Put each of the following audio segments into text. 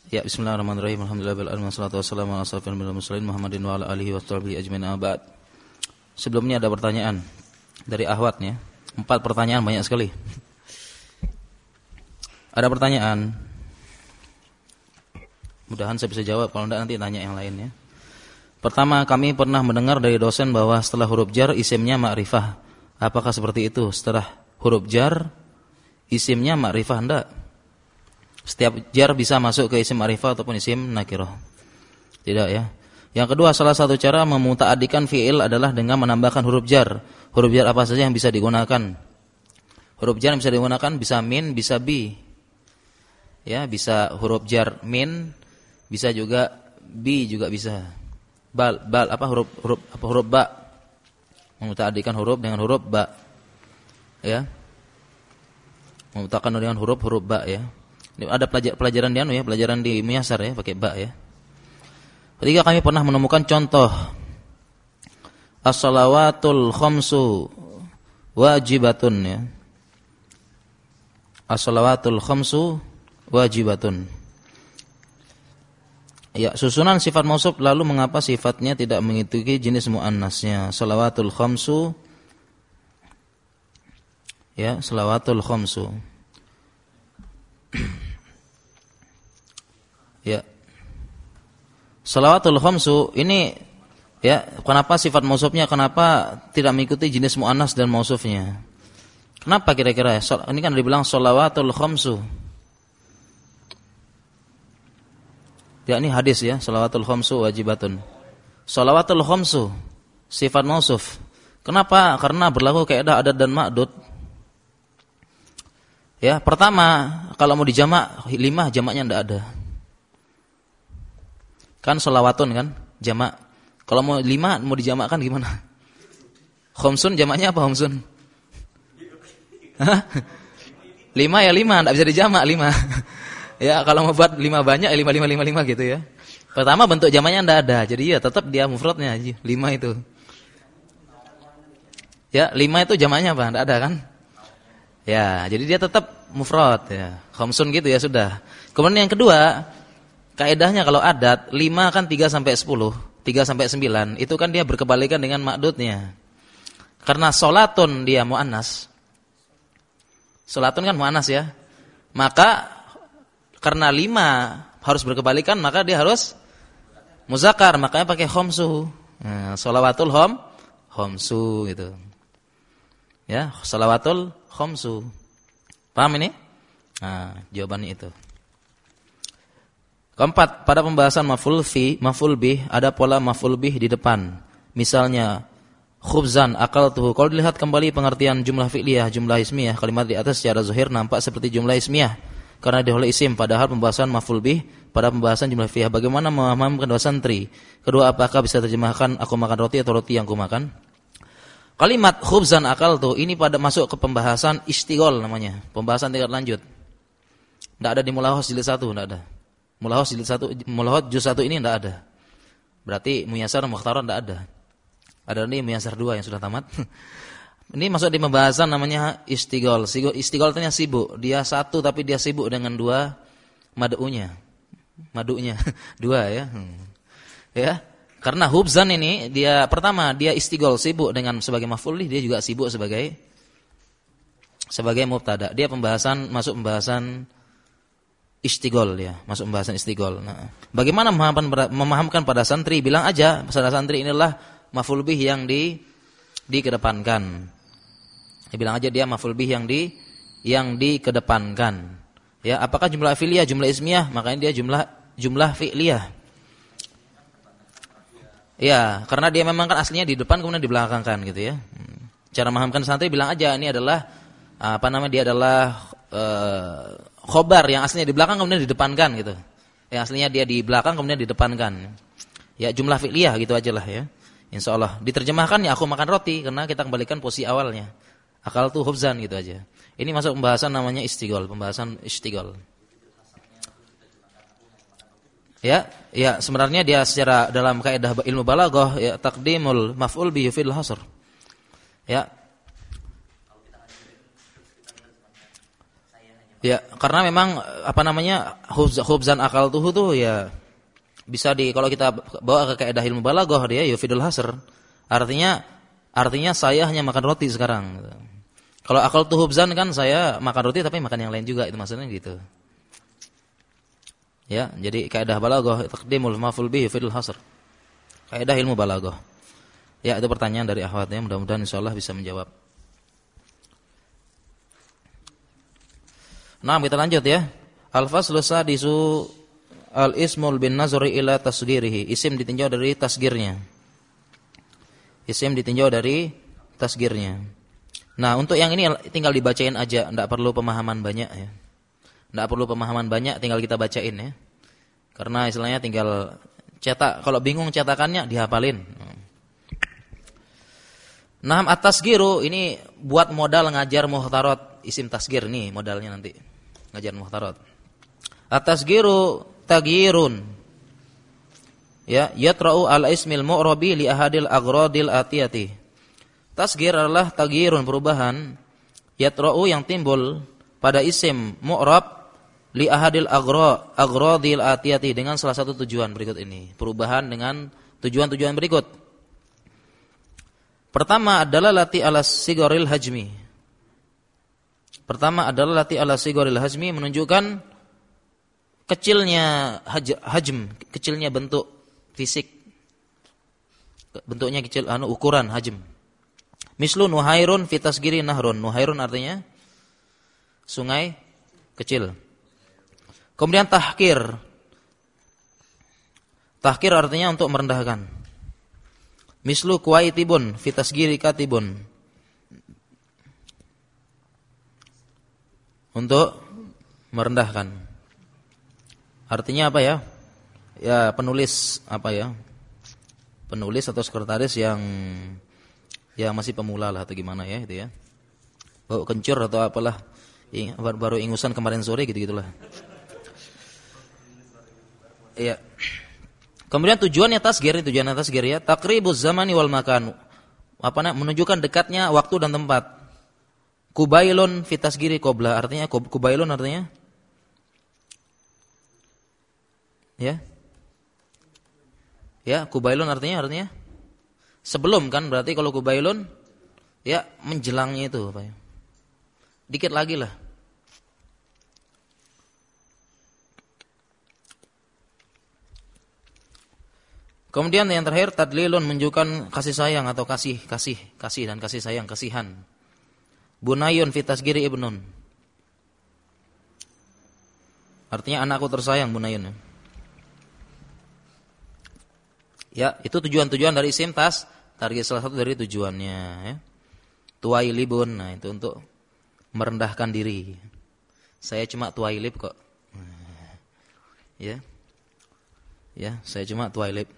Ya, bismillahirrahmanirrahim. Alhamdulillahirabbil alamin wassalatu wassalamu ala asyrofil mursalin Muhammadin wa ala alihi washabihi ajmain abad. Sebelumnya ada pertanyaan dari Ahwat ya. 4 pertanyaan banyak sekali. Ada pertanyaan. Mudahan saya bisa jawab, kalau enggak nanti tanya yang lain ya. Pertama, kami pernah mendengar dari dosen bahwa setelah huruf jar isimnya ma'rifah. Apakah seperti itu? Setelah huruf jar isimnya ma'rifah enggak? Setiap jar bisa masuk ke isim ma'rifah ataupun isim nakirah. Tidak ya. Yang kedua, salah satu cara memuta'addikan fi'il adalah dengan menambahkan huruf jar. Huruf jar apa saja yang bisa digunakan? Huruf jar yang bisa digunakan bisa min, bisa bi. Ya, bisa huruf jar min, bisa juga bi juga bisa. Huruf ba. Memuta'addikan huruf dengan huruf ba. Ya. Memuta'addikan dengan huruf ba ya. Ini ada pelajaran di pelajaran di Miyasar ya, pakai ba ya. Ketiga, kami pernah menemukan contoh as-salawatul khamsu wajibatun ya. As-salawatul khamsu wajibatun. Ya, susunan sifat mausuf, lalu mengapa sifatnya tidak mengikuti jenis muannasnya? Salawatul khamsu. Ya, salawatul khamsu. Ya. Salawatul khamsu ini ya, kenapa sifat mausufnya kenapa tidak mengikuti jenis muannas dan mausufnya? Kenapa kira-kira? Ini kan dibilang salawatul khamsu. Ya, ini hadis ya, salawatul khamsu wajibatun. Salawatul khamsu sifat mausuf. Kenapa? Karena berlaku kaidah adat dan ma'dud. Ya, pertama, kalau mau dijamak 5 jamaknya enggak ada. Kan sholawatun kan jamak. Kalau mau 5 mau dijamakkan gimana? Khamsun jamaknya apa khamsun? 5 ya 5, enggak bisa dijamak 5. Ya, kalau mau buat 5 banyak 5 gitu ya. Pertama bentuk jamaknya enggak ada. Jadi ya tetap dia mufradnya aja 5 itu. Ya, 5 itu jamaknya apa? Enggak ada kan? Ya, jadi dia tetap mufrad ya. Khamsun gitu ya sudah. Kemudian yang kedua, kaidahnya kalau adat 5 kan 3 sampai 10, 3 sampai 9, itu kan dia berkebalikan dengan ma'dudnya. Karena sholatun dia muannas. Sholatun kan muannas ya. Maka karena 5 harus berkebalikan, maka dia harus muzakkar, makanya pakai khamsu. Nah, sholawatul khamsu gitu. Ya, sholawatul khamsu. Paham ini? Nah, jawabannya itu. Keempat, pada pembahasan maf'ul bih ada pola maf'ul bih di depan. Misalnya khubzan akaltuhu. Kalau dilihat kembali pengertian jumlah fi'liyah, jumlah ismiyah, kalimat di atas secara zahir nampak seperti jumlah ismiyah karena diholeh isim, padahal pembahasan maf'ul bih pada pembahasan jumlah fi'liyah. Bagaimana memahamkan dua santri? Kedua, apakah bisa terjemahkan aku makan roti atau roti yang ku makan? Kalimat khubzan akaltu ini pada masuk ke pembahasan istighol namanya, pembahasan tingkat lanjut. Enggak ada di mulahos jilid 1, enggak ada. Mulahos jilid 1, mulahos juz 1 ini enggak ada. Berarti Muyassar Mukhtarar enggak ada. Ada nih Muyassar 2 yang sudah tamat. Ini masuk di pembahasan namanya istighol. Istighol artinya sibuk. Dia satu tapi dia sibuk dengan 2 madunya. Madunya 2 ya. Ya. Karena hubzan ini dia pertama dia istighol, sibuk dengan sebagai maf'ul, dia juga sibuk sebagai mubtada. Dia masuk pembahasan istighol ya, masuk pembahasan istighol. Nah, bagaimana memahamkan pada santri? Bilang aja pada santri inilah maf'ul bih yang dikedepankan. Bilang aja dia maf'ul bih yang dikedepankan. Ya, apakah jumlah fi'liyah, jumlah ismiyah? Makanya dia jumlah fi'liyah. Ya, karena dia memang kan aslinya di depan kemudian dibelakangkan gitu ya. Cara memahamkan santri bilang aja ini adalah dia adalah khobar yang aslinya di belakang kemudian didepankan gitu. Yang aslinya dia di belakang kemudian didepankan. Ya, jumlah fi'liyah gitu aja lah ya. Insyaallah diterjemahkan ya aku makan roti karena kita kembalikan posisi awalnya. Akal tuh hubzan gitu aja. Ini masuk pembahasan namanya istighol, pembahasan istighol. Ya, sebenarnya dia secara dalam kaidah ilmu balaghah ya taqdimul maf'ul bihi fil hasr. Ya. Ya, karena memang khubzan akal tuh ya bisa kalau kita bawa ke kaidah ilmu balaghah dia yufidul hasr. Artinya saya hanya makan roti sekarang. Kalau akal tuh khubzan kan saya makan roti tapi makan yang lain juga, itu maksudnya gitu. Ya, jadi kaidah balaghah taqdimul maf'ul bihi yufidul hasr. Kaidah ilmu balaghah. Ya, itu pertanyaan dari akhwatnya, mudah-mudahan insyaallah bisa menjawab. Nah, kita lanjut ya. Al-faslu sadisu al-ismul bin nazri ila tasghirihi. Isim ditinjau dari tasgirnya. Isim ditinjau dari tasgirnya. Nah, untuk yang ini tinggal dibacain aja, enggak perlu pemahaman banyak ya. Enggak perlu pemahaman banyak, tinggal kita bacain ya. Karena istilahnya tinggal cetak, kalau bingung cetakannya dihafalin. Nah, at-tasgiru ini buat modal ngajar muhtarat, isim tasgir nih modalnya nanti. Ngajar muhtarat. At-tasgiru tagyirun. Ya, yatra'u ala ismil mu'rabi li ahadil aghradil atiyati. Tasgir adalah tagyirun, perubahan, yatra'u yang timbul pada isim mu'rab li ahadil aghradil atiyati dengan salah satu tujuan berikut ini. Perubahan dengan tujuan-tujuan berikut. Pertama adalah lati ala sigoril hajmi. Menunjukkan kecilnya hajm, kecilnya bentuk fisik. Bentuknya kecil, ukuran hajm. Mislu nuhairun fi tasgiri nahrun. Nuhairun artinya sungai kecil. Kemudian tahkir. Tahkir artinya untuk merendahkan. Mislu kuwaitibun fi tasgiri katibun. Untuk merendahkan. Artinya apa ya? Ya penulis apa ya? Penulis atau sekretaris yang masih pemula lah atau gimana ya itu ya. Bau kencur atau apalah. Baru ingusan kemarin sore gitu-gitulah. Iya. Kemudian tujuannya tasgir ya, taqribuz zamani wal makan. Menunjukkan dekatnya waktu dan tempat. Kubailun fi tasgiri qabla, artinya kubailun artinya ya. Ya, kubailun artinya sebelum kan, berarti kalau kubailun ya menjelangnya itu apa ya? Dikit lagi lah. Kemudian yang terakhir tadlilun, menunjukkan kasih sayang atau kasih dan kasih sayang, kasihan. Bunayun fi tasgiri ibnun. Artinya anakku tersayang, bunayun. Ya, itu tujuan-tujuan dari isim target salah satu dari tujuannya ya. Tuwailibun, nah itu untuk merendahkan diri. Saya cuma tuwailib kok. Ya. Ya, saya cuma tuwailib.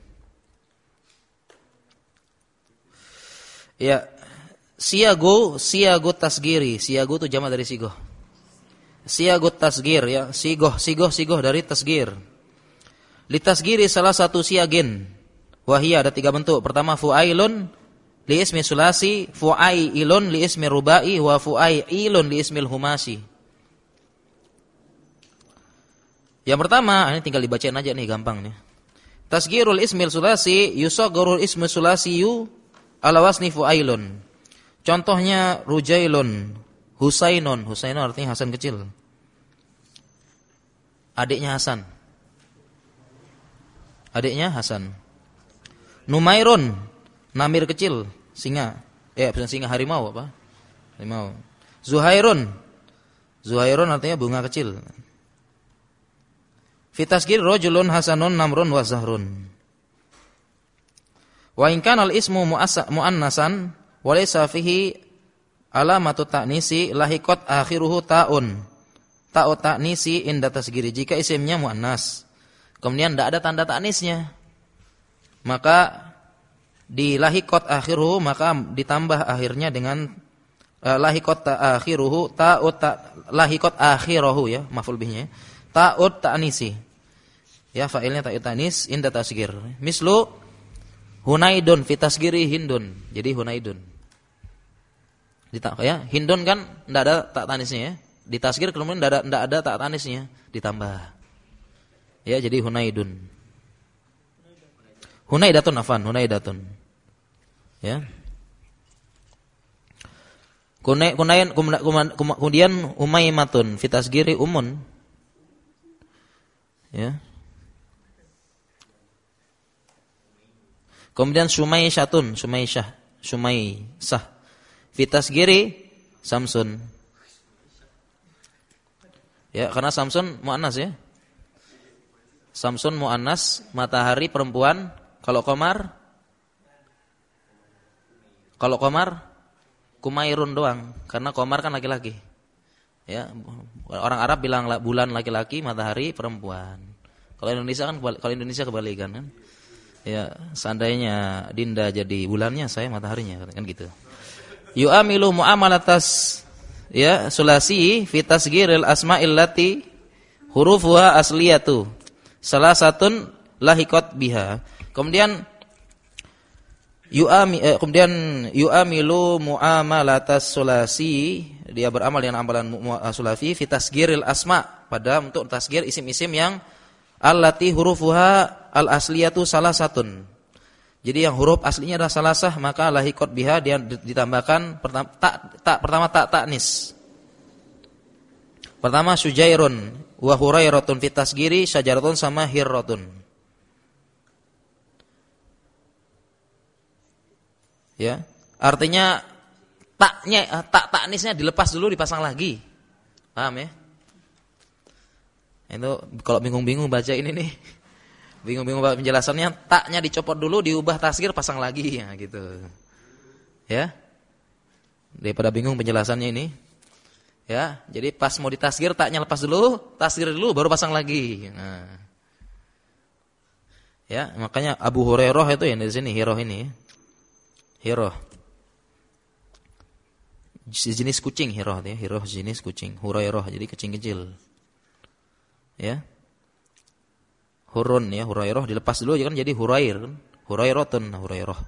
Ya, siagu tasgiri. Siagu itu jamak dari sigoh. Siagu tasgir ya, sigoh dari tasgir. Li tasgiri salah satu siagin. Wahia ada 3 bentuk. Pertama fu'ailun li ismi sulasi, fu'ailun li ismi rubai, wa fu'ailun li ismil humasi. Yang pertama, ini tinggal dibacain aja nih, gampang nih. Tasgirul ismil sulasi yusagharul ismu sulasiyu ala wasni fu'ailun. Contohnya Rujailun, Husainun artinya Hasan kecil. Adiknya Hasan. Numairun, Namir kecil, singa. Bukan singa, harimau apa? Harimau. Zuhairun artinya bunga kecil. Fi tasgir rajulun hasanun namrun wa zahrun. Wa in kana al-ismu muannasan wa laysa fihi alamatu ta'nisi lahiqat akhiruhu ta'un. Ta'u ta'nisi inda tasgiri. Jika isimnya muannas, kemudian tidak ada tanda ta'nisnya, maka di lahiqat akhiruhu, maka ditambah akhirnya dengan lahiqat akhiruhu lahiqat akhiruhu ya, maf'ul bihnya. Ta'ut ta'nisi. Ya, fa'ilnya ta'ut ta'nis inda tasgir. Mislu Hunaidun fi tasgiri Hindun. Jadi Hunaidun. Ya, Hindun kan enggak ada tak tanisnya ya. Di tasgir kemudian tidak ada tak tanisnya, ditambah. Ya, jadi Hunaidun. Hunaidatun afan, Hunaidatun. Ya. Kemudian Umaimatun fi tasgiri umun. Ya. Kemudian Sumaisyatun, Sumaisah. Fi tasgiri Samsun. Ya, karena Samsun muannas ya. Samsun muannas, matahari perempuan. Kalau Komar Kumairun doang, karena Komar kan laki-laki. Ya, orang Arab bilang bulan laki-laki, matahari perempuan. Kalau Indonesia kebalikan kan. Ya, seandainya Dinda jadi bulannya, saya mataharinya kan gitu. Yu'amilu muamalatas ya sulasi fi tasghiril asma'il lati hurufuha asliyatu. Salah satun lahiqat biha. Kemudian yu'amilu muamalatas sulasi, dia beramal dengan amalan sulasi fi tasghiril asma, pada untuk tasghir isim-isim yang allati hurufuha al-asliyatu salasatun. Jadi yang huruf aslinya adalah salasah, maka lahiqat biha dia ditambahkan pertama tak ta'nis. Pertama Sujairun wa Hurairatun fi tasghiri syajaratun sama hirratun. Ya, artinya tak ta'nisnya dilepas dulu dipasang lagi. Paham ya? Itu kalau bingung-bingung baca ini nih. Bingung-bingung penjelasannya, taknya dicopot dulu, diubah tasghir, pasang lagi, ya gitu. Ya. Daripada bingung penjelasannya ini. Ya, jadi pas mau ditasghir taknya lepas dulu, tasghir dulu baru pasang lagi. Nah. Ya, makanya Abu Hurairah itu yang di sini Hiroh ini. Hiroh. Jenis kucing Hiroh ya, Hiroh jenis kucing. Hurairah jadi kucing kecil. Ya. Hurun ya, Hurairah dilepas dulu aja kan jadi Hurair kan. Hurairatun, Hurairah.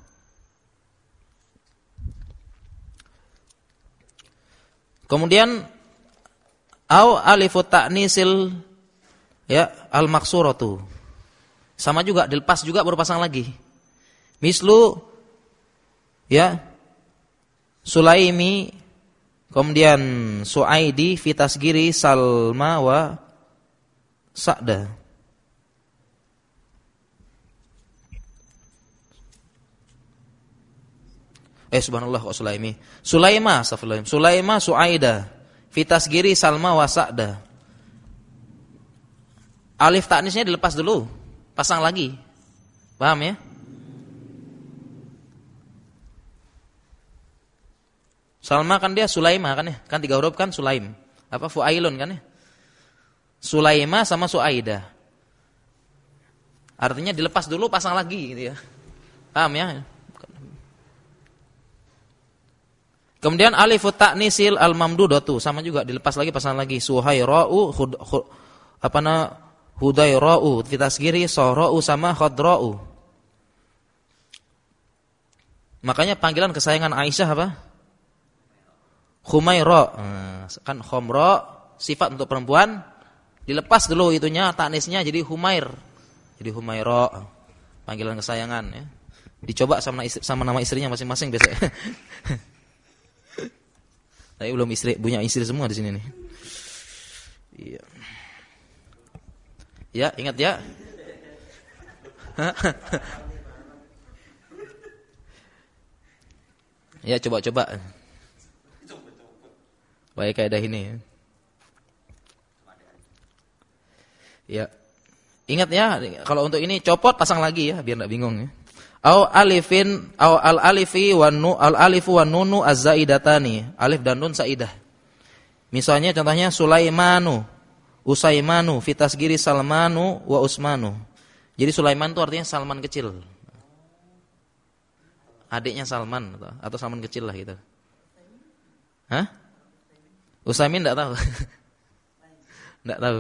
Kemudian au alifu ta'nisil ya al-maksuratu. Sama juga dilepas juga baru pasang lagi. Mislu ya Sulaimi, kemudian Suaidi fi tasghiri Salma wa Sa'da. Subhanallah kok Sulaimi. Sulaima, astagfirullah. Sulaima Suaida fi tasghiri Salma wa Sa'da. Alif ta'nisnya dilepas dulu, pasang lagi. Paham ya? Salma kan dia Sulaima kan ya? Kan 3 huruf kan Sulaim. Apa Fuailun kan ya? Sulaima sama Suaida. Artinya dilepas dulu pasang lagi gitu ya. Paham ya? Kemudian alifut ta'nisil al-mamdudatu, sama juga dilepas lagi pasang lagi. Suhaira'u Hudaira'u fi tasghiri Sahra'u sama Khadra'u. Makanya panggilan kesayangan Aisyah apa? Khumaira. Kan Khomra sifat untuk perempuan, dilepas dulu itunya ta'nisnya jadi Humair. Jadi Humaira. Panggilan kesayangan ya. Dicoba sama nama istrinya masing-masing biasa. Tapi belum punya istri semua di sini nih. Iya. Ya, ingat ya. Ya, coba-coba. Baik kaidah ini. Ya. Ingat ya, kalau untuk ini copot pasang lagi ya, biar enggak bingung ya. Au alifin au al alifi wan nu al alifu wan nunu az-zaidatani, alif dan nun saidah. Misalnya contohnya Sulaimanu, Usaimanu fi tasghiri Salmanu wa Usmanu. Jadi Sulaiman itu artinya Salman kecil. Adiknya Salman atau Salman kecil lah gitu. Hah? Usaimin enggak tahu. Enggak tahu.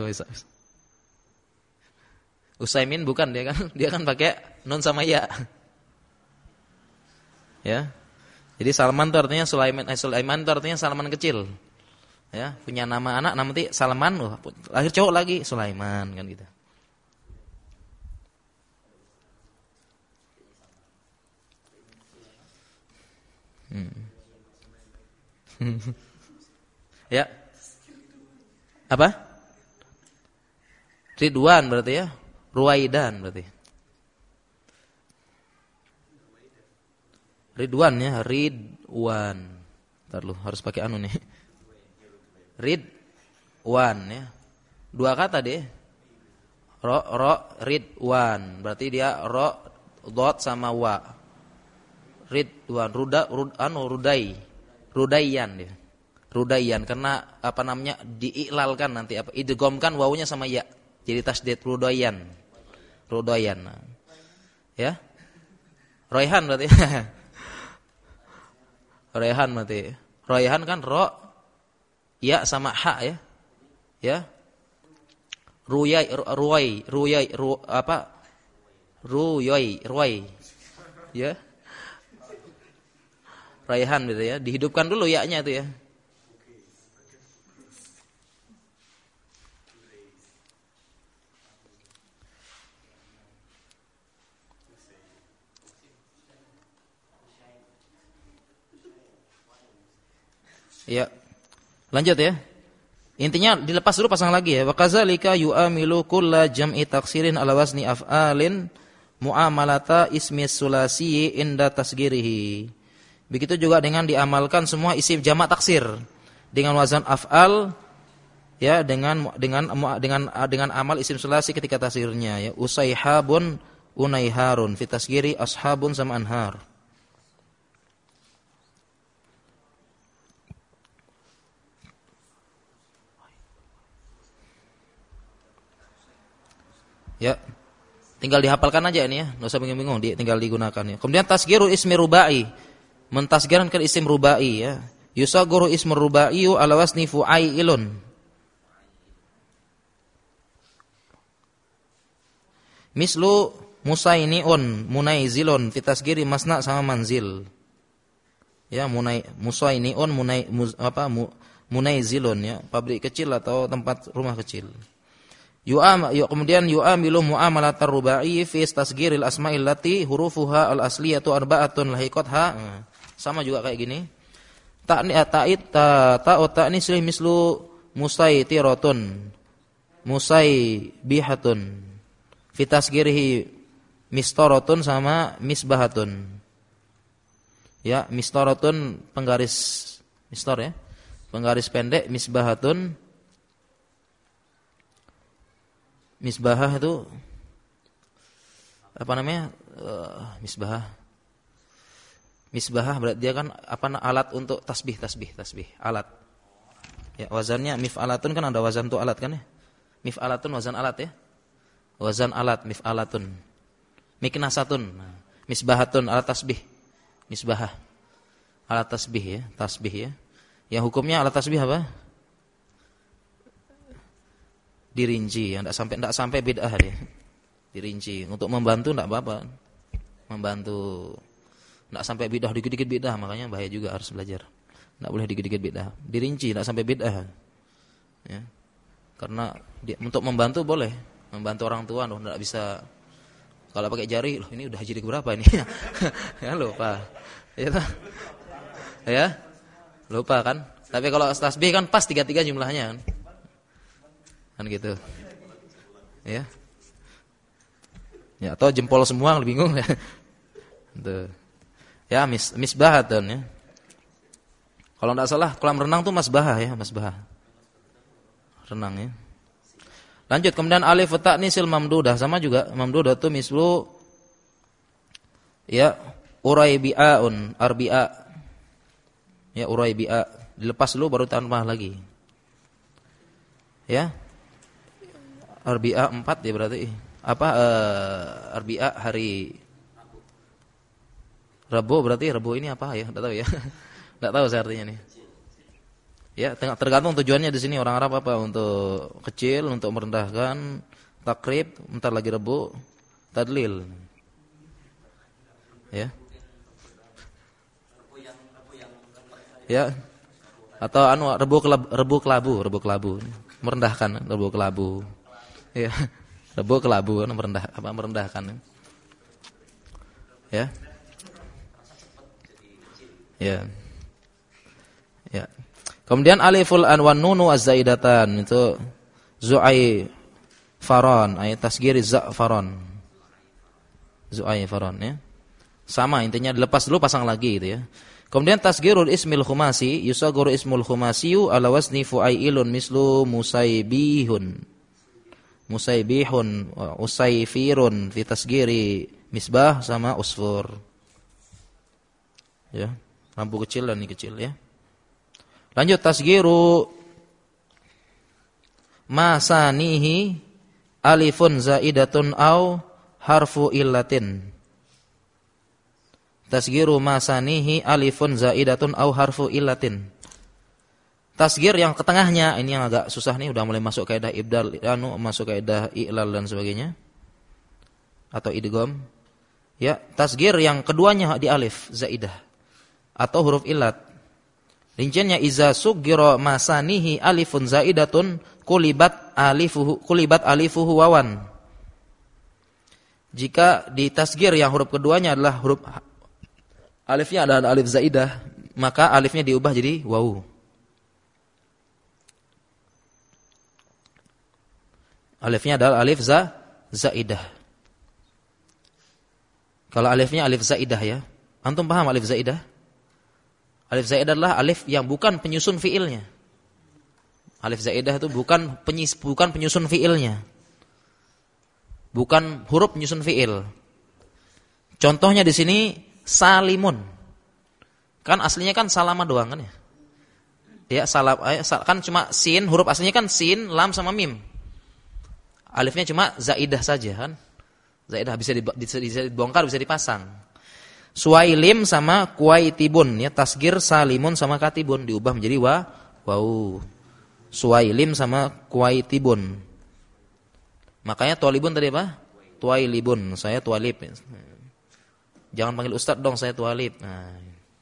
Usaimin bukan dia kan pakai nun sama ya. Ya. Jadi Salman itu artinya Sulaiman itu artinya Salman kecil. Ya, punya nama anak nanti Salman, lahir cowok lagi Sulaiman kan gitu. Ya. Apa? Ridwan berarti ya. Ruwaidan berarti. Ridwan ya, Ridwan. Entar lu harus pakai anu nih. Ridwan ya. Dua kata deh. Ridwan. Berarti dia dot sama wa. Ridwan, Rudaiyan dia. Rudaiyan karena apa namanya diiklalkan nanti apa idghamkan wawunya sama ya. Jadi tasdid Rudaiyan. Ya. Raihan berarti. Raihan berarti. Raihan kan ya sama ha ya. Ya. Ruwai. Ya. Raihan gitu ya. Dihidupkan dulu ya-nya itu ya. Ya. Lanjut ya. Intinya dilepas dulu pasang lagi ya. Wa kadzalika yu'amilu kulla jam'i taksirin ala wazni af'alin mu'amalata ismi sulasi inda tasgirihi. Begitu juga dengan diamalkan semua isim jamak taksir dengan wazan af'al ya dengan amal isim sulasi ketika taksirnya ya. Usaihabun unaiharun fi tasgiri ashabun sama anhar. Ya. Tinggal dihafalkan aja ini ya, enggak usah bingung-bingung, tinggal digunakan ya. Kemudian tasgirul ismi rubai. Mentasgirkan isim rubai ya. Yusaguru ismu rubaiyu ala wasni fu'ailun. Mislu musainiun, munaizilun fi tasgiri masna sama manzil. Ya, musainiun munaizilun ya, pabrik kecil atau tempat rumah kecil. Kemudian yu'amilu mu'amalatar rubai fi tasghiril asma'il lati hurufuha al-asliyatu arba'atun lahiqatha. Sama juga kayak gini. Ta'nis mislu musaitiratun, musaibihatun. Fi tasghirihi mistaratun sama misbahatun. Ya, mistaratun penggaris mistar ya. Penggaris pendek, misbahatun. Misbahah itu apa namanya? Misbahah berarti dia kan alat untuk tasbih, alat. Ya, wazannya mif'alatun kan ada wazan untuk alat kan ya? Mif'alatun wazan alat ya? Wazan alat mif'alatun. Miknasatun. Misbahatun alat tasbih. Misbahah. Alat tasbih ya. Yang hukumnya alat tasbih apa? Dirinci, enggak sampai bid'ah dia. Dirinci, untuk membantu enggak apa-apa. Membantu enggak sampai bid'ah, dikit-dikit bid'ah, makanya bahaya juga harus belajar. Enggak boleh dikit-dikit bid'ah. Dirinci enggak sampai bid'ah. Ya. Karena untuk membantu boleh, membantu orang tua enggak bisa kalau pakai jari, loh ini udah jadi berapa ini? Ya lupa. Ya. Lupa kan? Tapi kalau tasbih kan pas 33 jumlahnya kan gitu. Ya. Ya, atau jempol semua bingung ya. Tuh. Ya, misbahatun ya. Kalau enggak salah kolam renang tuh masbahah ya, masbahah. Renang ya. Lanjut kemudian alif ta'nisil mamdudah sama juga mamdudah itu mislu ya uraibi'aun arbi'a. Ya uraibi'a dilepas dulu baru tambah lagi. Ya. Arbi'a 4 ya berarti. Arbi'a hari Rabu berarti Rabu ini apa ya? Enggak tahu ya. Enggak tahu saya artinya nih. Ya, tergantung tujuannya di sini orang Arab apa untuk kecil, untuk merendahkan, takrib, entar lagi Rabu, tadlil. Ya. Ya. Atau rebu kelabu. Merendahkan rebu kelabu. Ya. Rebu kelabu merendahkan. Ya. Ya. Ya. Kemudian aliful an wan nunu az-zaidatan itu zu'ai faron, ayat tasghir za'faron. Zu'ai faron ya. Sama intinya dilepas dulu pasang lagi gitu ya. Kemudian tasghirul ismil khumasi yusagharu ismul khumasiyu ala wasni fu'ailun mislu musaybihun. Musaybihun, usayfirun fi tasghiri misbah sama usfur. Ya, lampu kecil dan ini kecil ya. Lanjut tasghiru masanihi alifun zaidatun au harfu illatin. Tasghiru masanihi alifun zaidatun au harfu illatin. Tasghir yang ke tengahnya ini yang agak susah nih, udah mulai masuk kaidah ibdal, masuk kaidah i'lal dan sebagainya. Atau idgham. Ya, tasghir yang keduanya di alif zaidah atau huruf illat. Rinciannya iza sughira masanihi alifun zaidatun kulibat alifuhu wawan. Jika di tasghir yang huruf keduanya adalah huruf alifnya adalah alif zaidah, maka alifnya diubah jadi wawu. Alifnya adalah alif zaidah. Kalau alifnya alif zaidah ya. Antum paham alif zaidah? Alif zaidah adalah alif yang bukan penyusun fiilnya. Alif zaidah itu bukan penyusun fiilnya. Bukan huruf penyusun fiil. Contohnya di sini salimun. Kan aslinya kan salama doang kan ya? Ya, kan cuma sin, huruf aslinya kan sin, lam sama mim. Alifnya cuma zaidah saja kan? Zaidah bisa dibongkar, bisa dipasang. Suailim sama kuaitibun ya, tasghir salimun sama katibun diubah menjadi wau. Suailim sama kuaitibun. Makanya tualibun tadi apa? Tuailibun, saya tualib. Jangan panggil ustaz dong, saya tualib. Nah.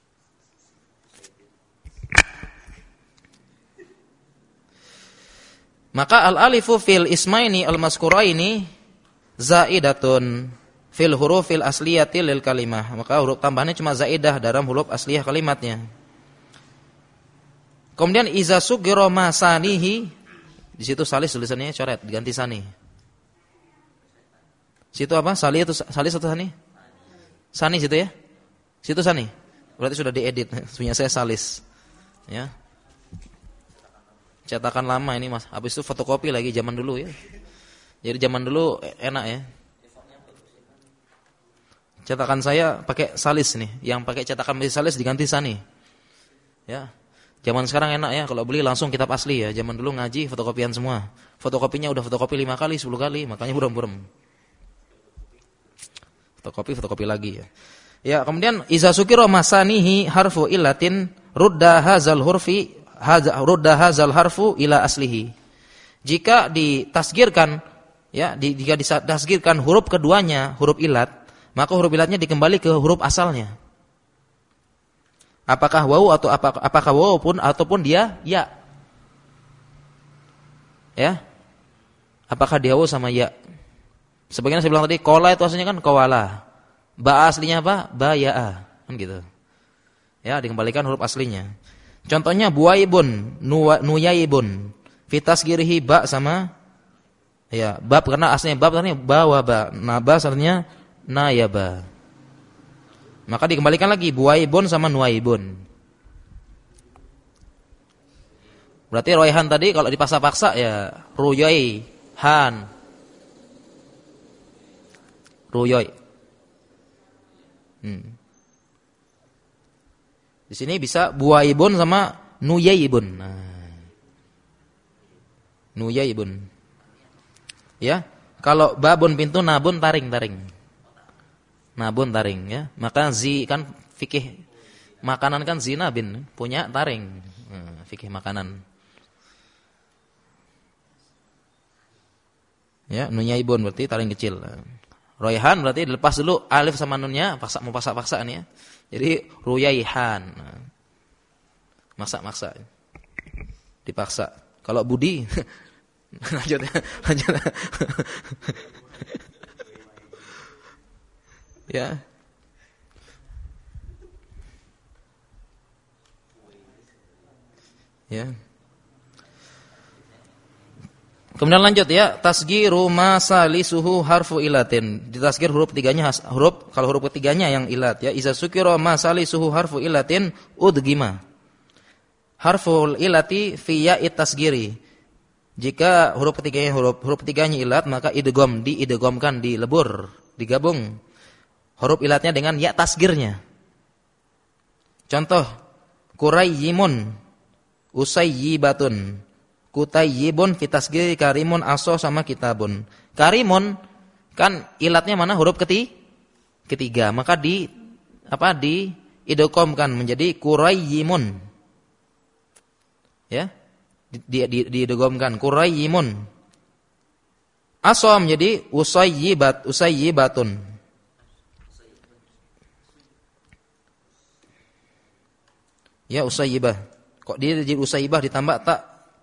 Maka al-alifu fil ismaini al-mazkuraini zaidatun fil hurufil asliyati lil kalimah. Maka huruf tambahannya cuma zaidah dalam huruf asliyah kalimatnya. Kemudian iza sughira masanihi, di situ salis tulisannya coret diganti sani. Situ apa? Salis atau sani? Sani situ ya? Situ sani. Berarti sudah diedit. Punya saya salis. Ya. Cetakan lama ini Mas. Habis itu fotokopi lagi zaman dulu ya. Jadi zaman dulu enak ya. Cetakan saya pakai salis nih, yang pakai cetakan masih salis diganti sani. Ya. Zaman sekarang enak ya, kalau beli langsung kitab asli ya. Zaman dulu ngaji fotokopian semua. Fotokopinya udah fotokopi 5 kali, 10 kali, makanya buram-buram. Fotokopi lagi ya. Ya, kemudian iza sukira masanihi harfu illatin rudda hazal harfu ila aslihi. Jika ditasghirkan ya, jika ditasghirkan huruf keduanya huruf ilat, maka huruf ilatnya dikembali ke huruf asalnya. Apakah wawu atau apakah wawu pun ataupun dia ya. Ya. Apakah dia wawu sama ya? Sebagaimana saya bilang tadi, qala itu aslinya kan qawala. Ba aslinya apa? Baya'a. Kan gitu. Ya, dikembalikan huruf aslinya. Contohnya buaibun, nuyaibun. Fi tasghirihi ba sama ya, bab karena aslinya bab artinya bawa ba. Naba artinya nayaba. Maka dikembalikan lagi buaibun sama nuaibun. Berarti royhan tadi kalau dipaksa-paksa ya ruyai han. Ruyai. Di sini bisa buaibun sama nuyaibun. Nah. Nuyaibun. Ya. Kalau babun pintu, nabun taring. Nabun taring ya. Maka kan fikih makanan kan zina bin punya taring. Fikih makanan. Ya, nuyaibun berarti taring kecil. Royhan berarti dilepas dulu alif sama nunnya, mau paksa-paksa nih ya. Jadi ruyaihan. Maksa-maksa. dipaksa. Kalau Budi lanjut ya, lanjut. Ya. Ya. Kemudian lanjut ya, tasgiru masalisuhu harfu ilatin. Ditasgir huruf ketiganya kalau huruf ketiganya yang ilat ya. Iza sukira masalisuhu harfu ilatin udgima. Harful ilati fi ya'it tasgiri. Jika huruf ketiganya ilat, maka idgham diidghamkan, dilebur, digabung huruf ilatnya dengan ya tasgirnya. Contoh, Qurayyimun, Usayyibatun, Kutayyibun fi tasgiri, Karimun, Aso sama Kitabun. Karimun kan ilatnya mana? Huruf ketiga, maka diidghamkan menjadi Qurayyimun. Ya. Diidghamkan Qurayyimun. Aso menjadi Usayyibatun. Ya, Usayyibah. Kok dia jadi Usayyibah ditambah tak?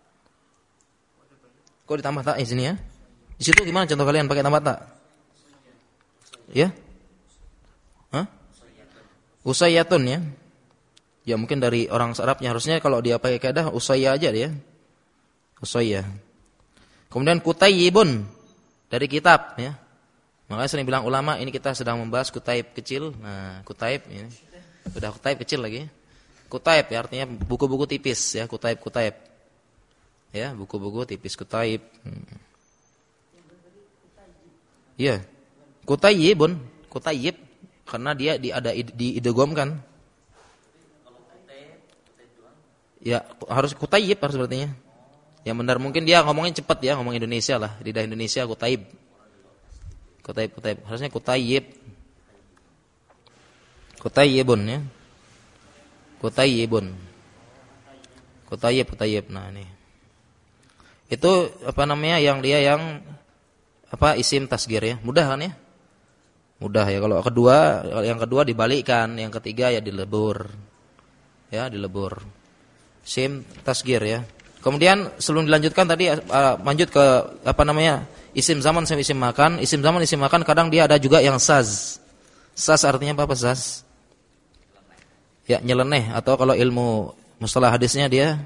Kok ditambah tak di sini ya? Di situ gimana contoh kalian pakai tambah tak? Ya? Hah? Usayyatun ya. Ya mungkin dari orang Arabnya, harusnya kalau dia pakai kaidah Usayya aja dia. Usayya. Kemudian Kutayyibun dari kitab ya. Makanya sering bilang ulama, ini kita sedang membahas kutaib kecil. Nah, kutaib ini. Sudah kutaib kecil lagi. Kutaib ya artinya buku-buku tipis ya, kutaib. Ya, buku-buku tipis kutaib. Iya. Kutayyibun, kutayyib karena dia diidghamkan. Ya, harus kutayyib harus berarti. Yang benar mungkin dia ngomongnya cepat ya, ngomong Indonesia lah, lidah Indonesia kutaib. Kutaib. Harusnya kutayyib. Kutayyibun ya. Kutayyibun. Kutayyib. Nah, ini. Itu apa namanya yang isim tasgir ya. Mudah kan ya? Mudah ya. Kalau yang kedua dibalikkan, yang ketiga ya dilebur. Ya, dilebur. Isim tasgir ya. Kemudian sebelum dilanjutkan tadi lanjut ke isim zaman sama isim makan. Isim zaman isim makan kadang dia ada juga yang saz. Saz artinya apa saz? Ya, nyeleneh, atau kalau ilmu mustalah hadisnya dia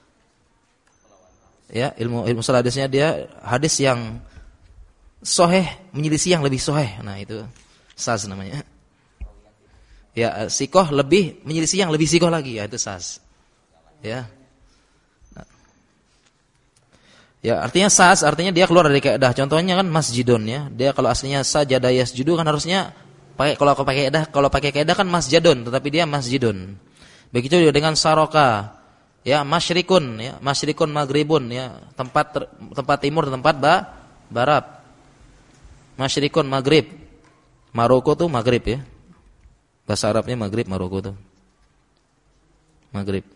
ya, ilmu mustalah hadisnya dia hadis yang sahih menyelisih yang lebih sahih. Nah, itu saz namanya. Ya, sikoh lebih menyelisih yang lebih sikoh lagi, ya itu saz. Ya. Ya, artinya saz artinya dia keluar dari kaidah. Contohnya kan masjidun ya. Dia kalau aslinya sajada yasjudu kan harusnya kalau pakai kaidah kan masjidun, tetapi dia masjidun. Begitu juga dengan saroka. Ya, masyrikun ya, masyrikun maghribun ya, tempat timur dan tempat barat. Masyrikun maghrib. Maroko tuh maghrib ya. Bahasa Arabnya maghrib, Maroko tuh. Maghrib.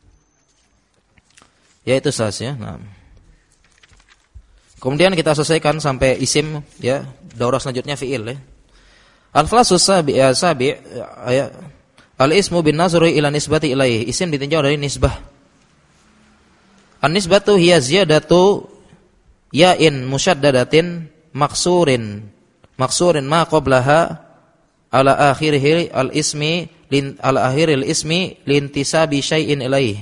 Ya itu saz ya. Nah. Kemudian kita selesaikan sampai isim ya, daurah selanjutnya fiil ya. Al-flasus sabi ya. Al-ismu bin nazri ila nisbati ilaihi. Isim ditinjau dari nisbah. An-nisbatu hiya ziyadatu ya'in musyaddadatin maksurin ma qablaha ala akhiril ismi lintisabi syai'in ilaihi.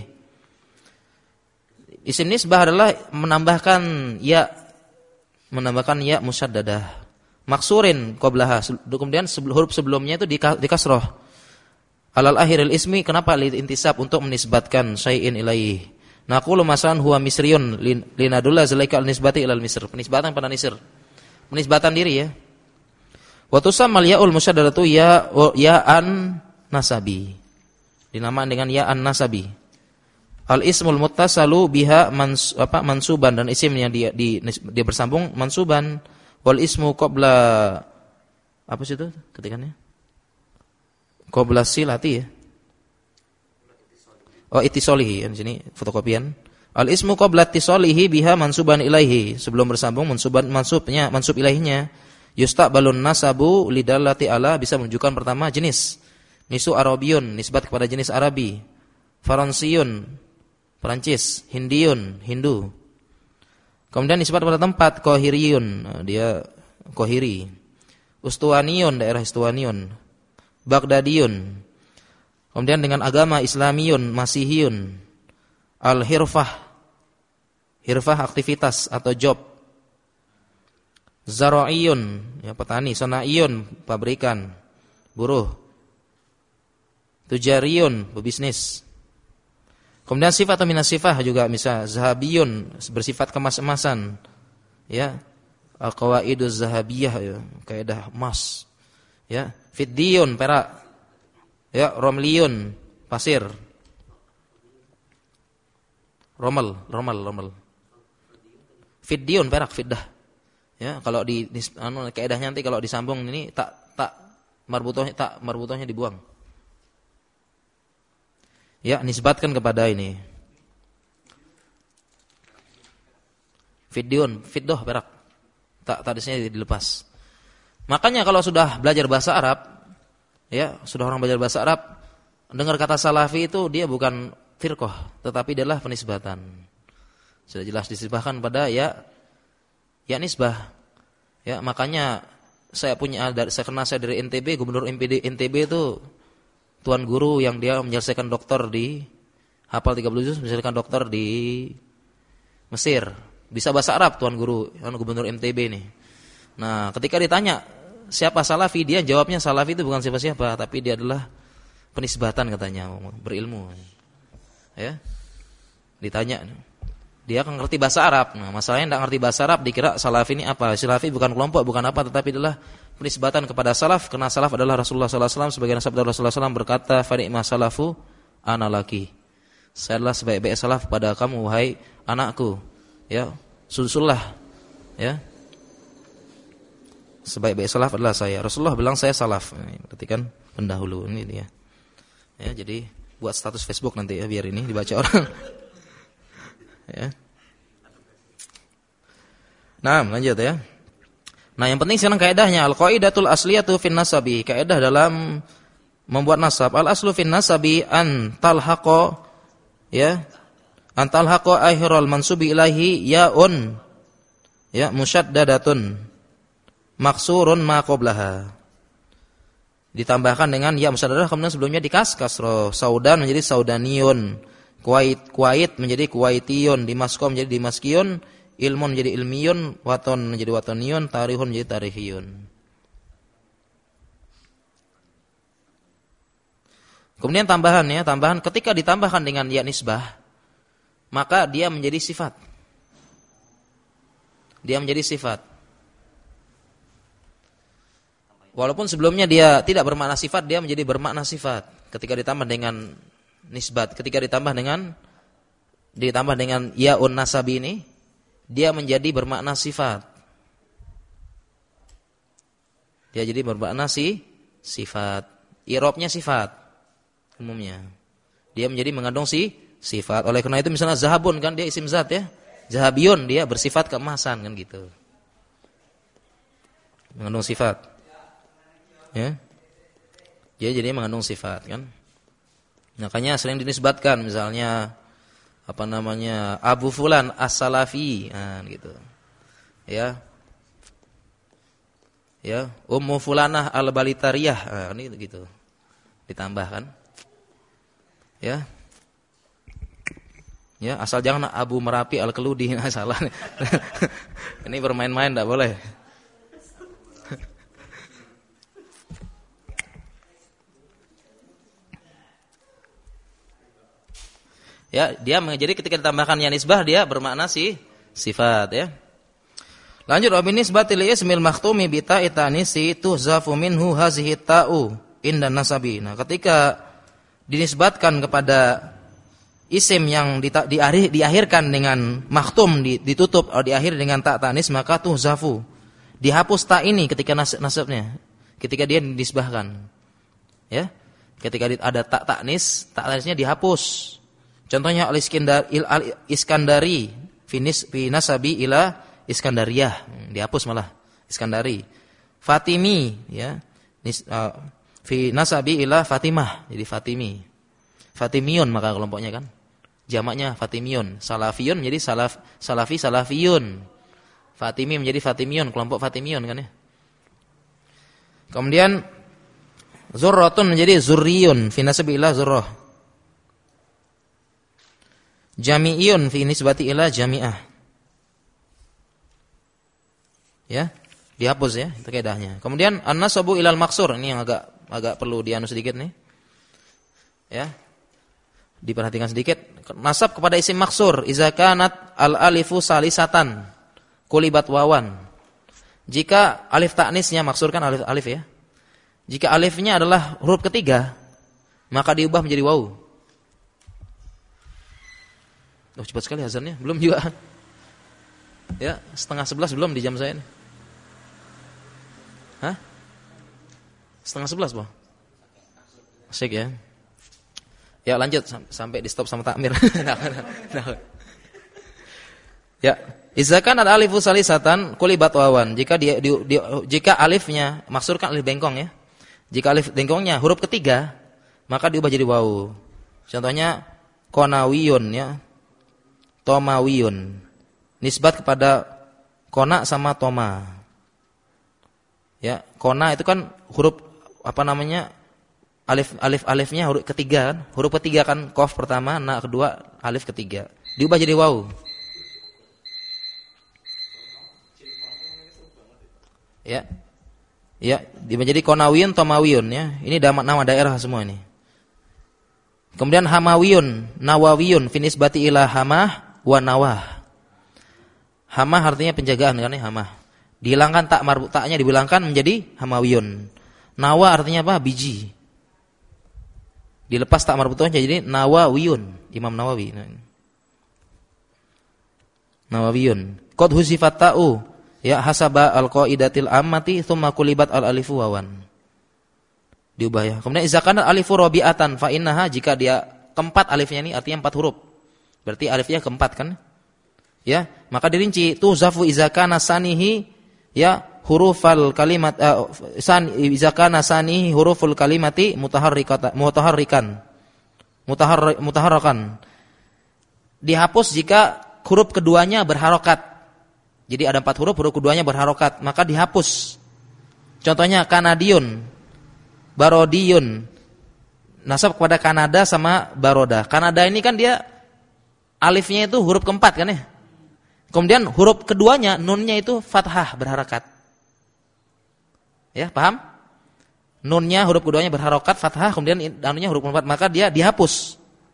Isim nisbah adalah menambahkan ya musyaddadah. Maksurin qablaha, kemudian huruf sebelumnya itu dikasroh. Alal akhiril ismi, kenapa intisab? Untuk menisbatkan syai'in ilaihi. Naqulu masalan huwa misriyun linadulla zalika al-nisbati ilal misr. Penisbatan pada Misr. Penisbatan diri ya. Wa tusammal ya'ul musyaddadatu ya'an nasabi. Dinamakan dengan ya'an nasabi. Al-ismul muttasalu biha mansuban, dan isimnya dia bersambung mansuban. Wal ismu qabla apa sih itu ketikannya? Qabla silati ya. Oh, ittisalihi di sini fotokopian. Al ismu qabla ittisalihi biha mansuban ilaihi. Sebelum bersambung mansub ilaihinya. Yustaqbalun nasabu lidallati ala, bisa menunjukkan pertama jenis. Nisu Arabiyun, nisbat kepada jenis Arabi. Faransiyun, Perancis, Hindiun, Hindu. Kemudian nisbat pada tempat, Qahiriyun, dia Qahiri. Ustuaniyun, daerah Ustuaniyun. Baghdadiyun. Kemudian dengan agama, Islamiyun, Masihiyun. Al-Hirfah, hirfah aktivitas atau job. Zara'iyun, ya petani. Sana'iyun, pabrikan, buruh. Tujariyun, pebisnis. Kemudian sifat atau minas sifah juga misal zahabiyun, bersifat kemas-emasan. Ya. Al-qawaiduz zahabiyah, ya, kaidah emas. Ya, fiddiyun, perak. Ya, romliyun, pasir. Romal. Fiddiyun, perak, fiddah. Ya, kalau di kaidahnya nanti kalau disambung ini tak marbutohnya dibuang. Ya, nisbatkan kepada ini. Fiddiyun, fiddah, perak. Tak tadisnya dilepas. Makanya kalau sudah belajar bahasa Arab, ya, sudah orang belajar bahasa Arab, dengar kata salafi itu dia bukan firqah, tetapi dia adalah penisbatan. Sudah jelas disebahkan pada ya nisbah. Ya, makanya saya kenal saya dari NTB, gubernur NTB itu tuan guru yang dia menyelesaikan doktor di hafal 30 juz, menyelesaikan doktor di Mesir. Bisa bahasa Arab tuan guru, gubernur NTB ini. Nah, ketika ditanya siapa salafi, dia jawabnya salafi itu bukan siapa-siapa, tapi dia adalah penisbatan katanya, berilmu. Ya. Ditanya, dia kan ngerti bahasa Arab. Nah, masalahnya enggak ngerti bahasa Arab, dikira salafi ini apa? Salafi bukan kelompok, bukan apa, tetapi adalah penisbatan kepada salaf, karena salaf adalah Rasulullah sallallahu alaihi wasallam. Sebagian sabda Rasulullah sallallahu alaihi wasallam berkata, "Fa ni'ma salafu ana laki." Saya adalah sebaik-baik salaf pada kamu wahai anakku. Ya, susullah. Ya. Sebaik-baik salaf adalah saya. Rasulullah bilang saya salaf. Berarti kan pendahulu ini dia. Ya, jadi buat status Facebook nanti ya biar ini dibaca orang. Ya. Nah, lanjut ya. Nah, yang penting sekarang kaidahnya al-qaidatul asliyatu fin nasabi. Kaidah dalam membuat nasab. Al-aslu fin nasabi an talhaqa ya. An talhaqa akhirul mansubi ilahi yaun ya musyaddadatun maksurun ma qablaha. Ditambahkan dengan ya musyaddadah, kemudian sebelumnya kasroh. Saudan menjadi saudaniyun. Kuwait menjadi kuwaitiyun. Dimasko menjadi dimaskiyun. Ilmun menjadi ilmiyun. Waton menjadi watoniyun. Tarihun menjadi tarihiyun. Kemudian tambahan ketika ditambahkan dengan ya nisbah, maka dia menjadi sifat. Walaupun sebelumnya dia tidak bermakna sifat, dia menjadi bermakna sifat ketika ditambah dengan nisbat. Ketika ditambah dengan yaun nasabi ini, dia menjadi bermakna sifat. Dia jadi bermakna sifat. I'rabnya sifat umumnya. Dia menjadi mengandung sifat. Oleh karena itu misalnya zahabun kan dia isim zat ya. Zahabiyun dia bersifat keemasan kan gitu. Mengandung sifat. Ya. Jadi mengandung sifat kan. Makanya sering dinisbatkan misalnya Abu Fulan as-Salafi gitu. Ya. Ya, Ummu Fulanah al-Balitariyah. Ini gitu. Ditambahkan. Ya. Ya, asal jangan Abu Merapi al-Keludi, salah. Ini bermain-main enggak boleh. Ya, dia jadi ketika ditambahkan ya nisbah dia bermakna sifat ya. Lanjut wa binisbatil ismil makhtumi bi ta'i ta'nisi tuhzafu minhu hazihi ta'u inda nasabi. Nah, ketika dinisbatkan kepada isim yang diakhirkan dengan makhtum ditutup atau diakhiri dengan ta' ta'nis maka tuhzafu. Dihapus ta ini ketika nasabnya, ketika dia dinisbahkan. Ya. Ketika ada ta' ta'nis, ta' ta'nisnya dihapus. Contohnya al-Iskandari fi nasabi ila Iskandariyah, dihapus malah Iskandari. Fatimi ya, fi nasabi ila Fatimah, jadi Fatimi. Fatimiyun maka kelompoknya kan. jamaknya Fatimiyun. Salafiyun menjadi salafi, salafiyun. Fatimi menjadi Fatimiyun, kelompok Fatimiyun kan ya. Kemudian Zurratun menjadi Zurriyun fi nasbi ila Zurrah. Jami'iyun fi nisbati ila Jami'ah. Ya, dihapus ya, itu kaidahnya. Kemudian an-nasabu ilal maksur, ini yang agak perlu dianu sedikit nih. Ya. Diperhatikan sedikit. Nasab kepada isim maksur, iza kanat al-alifu salisatan kulibat wawan. Jika alif ta'nisnya, maksur kan alif ya. Jika alifnya adalah huruf ketiga, maka diubah menjadi waw. Oh, cepat sekali azannya, belum juga. Ya, 10:30 belum di jam saya ini. Hah? 10:30, Bang. Asik ya. Ya, lanjut sampai di stop sama takmir. Nah. Ya, idza kana al-alifu salisatan qulibat wawan. Jika alifnya, maksudkan alif bengkong ya. Jika alif bengkongnya huruf ketiga, maka diubah jadi waw. Contohnya konawiyun ya. Tomawiyun. Nisbat kepada kona sama toma. Ya, kona itu kan huruf alifnya huruf ketiga kan? Huruf ketiga kan qaf pertama, na kedua, alif ketiga. Diubah jadi waw. Ya. Ya, menjadi konawiyun, tomawiyun ya. Ini nama daerah semua ini. Kemudian hamawiyun, nawawiyun fi nisbati ila hamah wa nawah. Hamah artinya penjagaan kan ya, hamah. Dihilangkan tak marbut, taknya dibilangkan menjadi hamawiyun. Nawa artinya apa? Biji. Dilepas tak marbutnya jadi nawawiyun, Imam Nawawi. Nawawiyun. Qad husifat ta'u ya hasaba al-qaidatil ammati thumma kulibat al-alifu wawan. Diubah ya. Kemudian idza kana alifu rabi'atan fa innaha, jika dia keempat alifnya ini artinya 4 huruf. Berarti alifnya keempat kan? Ya, maka dirinci tuzafu idza kana sanihi ya hurufal kalimat idza kana sanihi huruful kalimati mutaharrikan. Dihapus jika huruf keduanya berharokat. Jadi ada 4 huruf keduanya berharokat, maka dihapus. Contohnya Kanadiun, Barodiyun. Nasab kepada Kanada sama Baroda. Kanada ini kan dia alifnya itu huruf keempat kan ya. Kemudian huruf keduanya nunnya itu fathah berharakat. Ya, paham? Nunnya huruf keduanya berharokat fathah, kemudian anunya huruf keempat, maka dia dihapus.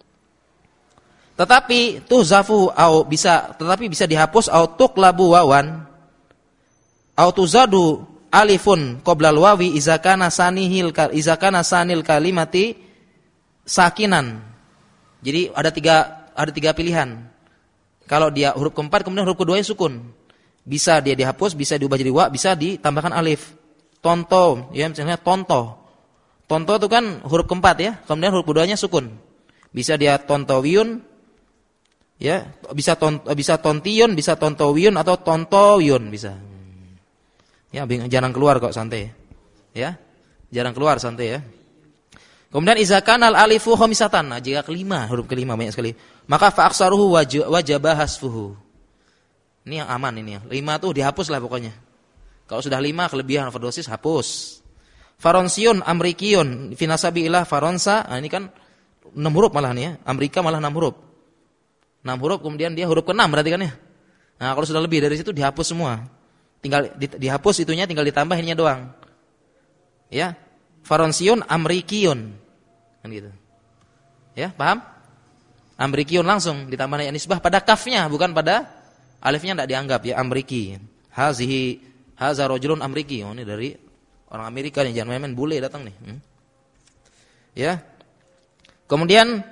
Tetapi bisa dihapus au tuqlabu wawan au tuzadu alifun qoblal wawi idza kana sanil kalimati sakinan. Jadi ada tiga pilihan. Kalau dia huruf keempat kemudian huruf keduanya sukun. Bisa dia dihapus, bisa diubah jadi wa, bisa ditambahkan alif. Tonto, ya misalnya tonto. Tonto itu kan huruf keempat ya, kemudian huruf keduanya sukun. Bisa dia tontowiyun, ya, bisa tontiyun, bisa tontowiyun atau tontowiyun bisa. Ya, jarang keluar kok, santai. Ya. Jarang keluar, santai ya. Kemudian idza kana al-alifu khamisatan. Nah, jika huruf kelima banyak sekali, maka fa aksaruhu wajaba hasfuhu. Ini yang aman ini ya. 5 tuh dihapus lah pokoknya. Kalau sudah 5 kelebihan overdosis hapus. Faronsiun amrikiyun fi nasabi ila faronsa. Nah, ini kan 6 huruf malah nih ya. Amerika malah 6 huruf. 6 huruf kemudian dia huruf ke-6 berarti kan ya. Nah, kalau sudah lebih dari situ dihapus semua. Tinggal dihapus itunya, tinggal ditambah ininya doang. Ya. Faronsiun amrikiyun. Kan gitu. Ya, paham? Amrikiyun langsung ditambah nisbah pada kafnya, bukan pada alifnya, tidak dianggap ya, amriki. Haza rajulun amriki. Oh, ini dari orang Amerika nih, jangan main-main, bule datang nih. Ya. Kemudian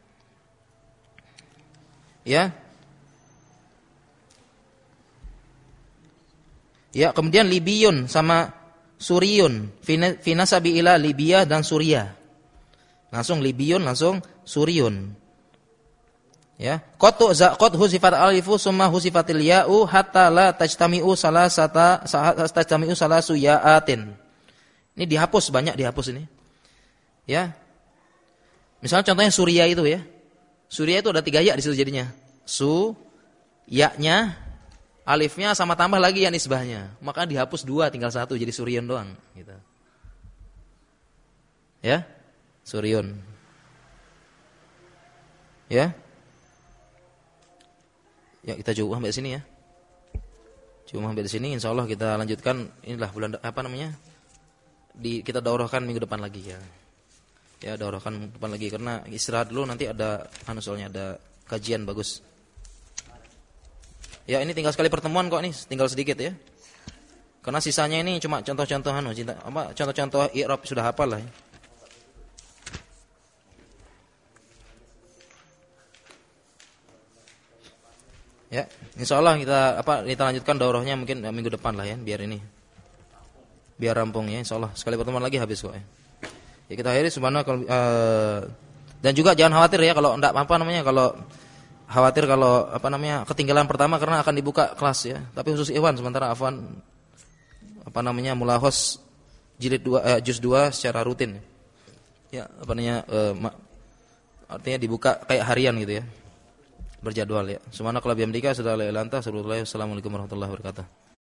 ya. Ya, kemudian Libiyun sama Suriyun. Fi nasabi ila Libya dan Suriah. Langsung Libiyun, langsung Suriyun. Ya, qad husifat alifu summa husifatil ya'u hatta la tajtami'u salasu ya'atin. Ini banyak dihapus ini. Ya. Misalnya contohnya Suriah itu ya. Surya itu ada 3 ya di situ jadinya. Su, ya-nya, alifnya sama tambah lagi ya nisbahnya. Maka dihapus 2 tinggal 1 jadi Suryun doang gitu. Ya? Suryun. Ya? Ya kita coba sampai sini ya. Cuma sampai di sini insyaallah kita lanjutkan inilah bulan apa namanya? Kita daurahkan minggu depan lagi ya. Ya daurahkan minggu depan lagi karena istirahat dulu nanti ada soalnya ada kajian bagus. Ya ini tinggal sekali pertemuan kok nih, tinggal sedikit ya. Karena sisanya ini cuma contoh-contoh contoh-contoh i'rab sudah hafal lah ya. Ya, insyaallah kita lanjutkan daurahnya mungkin minggu depan lah ya, biar rampung ya insyaallah. Sekali pertemuan lagi habis kok ya. Ya kita akhiri dan juga jangan khawatir ya kalau kalau khawatir kalau ketinggalan pertama karena akan dibuka kelas ya. Tapi khusus Ikhwan sementara Afwan mulahos jilid 2 juz 2 secara rutin. Ya, artinya dibuka kayak harian gitu ya. Berjadwal ya. Subhanakallahumma bihamdika asyhadu an la ilaha illa anta astaghfiruka wa atubu ilaik. Assalamualaikum warahmatullahi wabarakatuh.